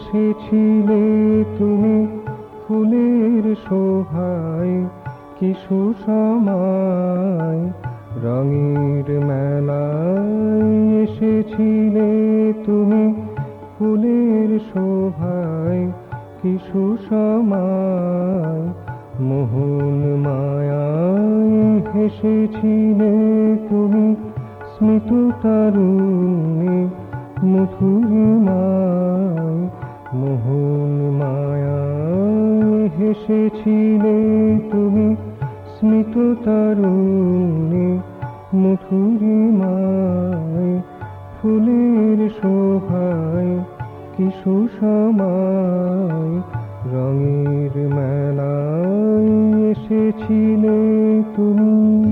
এসেছিলে তুমি ফুলের শোভায়, কি সুসময় রঙের মেলায়। এসেছিলে তুমি ফুলের শোভায়, কি সুসময় মোহন মায়ায়। হেসেছিলে তুমি স্মিত তারুণ্যে, মধুরিমায় মোহন মায়ায়। হেসেছিলে তুমি স্মিত তারুণ্যে, মধুরিমায় ফুলের শোভায়, কি সুসময় রঙের মেলায়। এসেছিলে তুমি।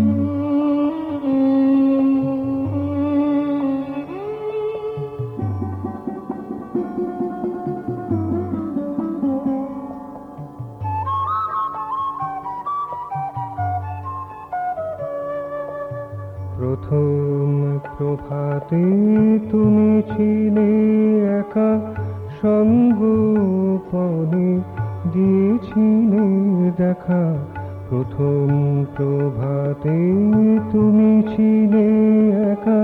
প্রথম প্রভাতে তুমি ছিলে একা, সঙ্গোপনে দিয়েছিলে দেখা। প্রথম প্রভাতে তুমি ছিলে একা,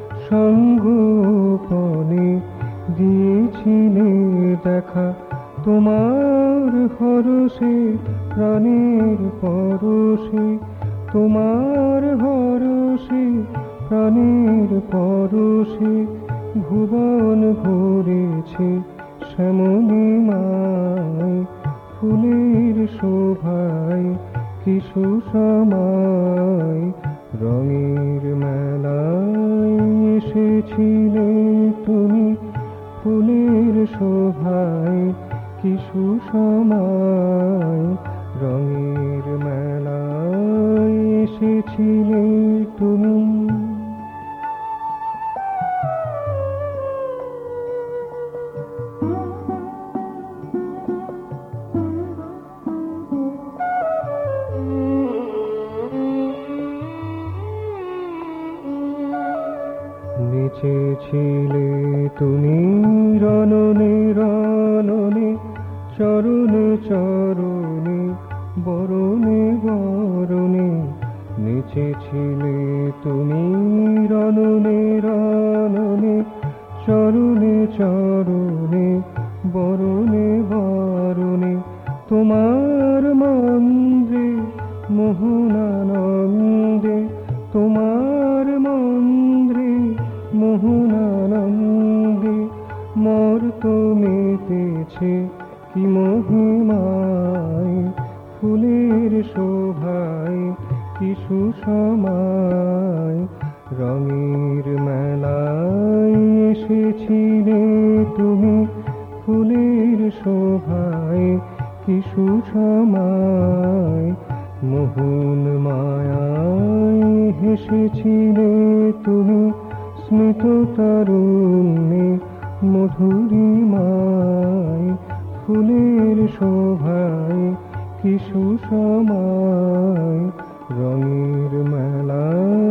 সঙ্গোপনে দিয়েছিলে দেখা। তোমার হরষে প্রাণের পরশে, তোমার হরষে প্রাণের পরশে ভুবন ভরেছে শ্যামলিমায়। ফুলের শোভায়, কি সুসময় রঙের মেলায়। এসেছিলে তুমি ফুলের শোভায়, কি সুসময় রঙের মেলায়। এসেছিলে তুমি। নেচেছিলে তুমি রণনে রণনে, চরণে চরণে, বরণে বরণে। নেচেছিলে তুমি রণনে রণনে, চরণে চরণে, বরণে বরণে। তোমার মন্দ্রে মোহনানন্দে, তোমার মন্দ্রে মোহনানন্দে মর্ত মেতেছে কি মহিমায়। ফুলের শোভায়, কি সুসময় রঙের মেলায়। এসেছিলে তুমি ফুলের শোভায়, কি সুসময় মোহন মায়ায়। হেসেছিলে তুমি স্মিত তারুণ্যে, মধুরিমায় ফুলের শোভায়, কি সুসময় রঙের মেলায়।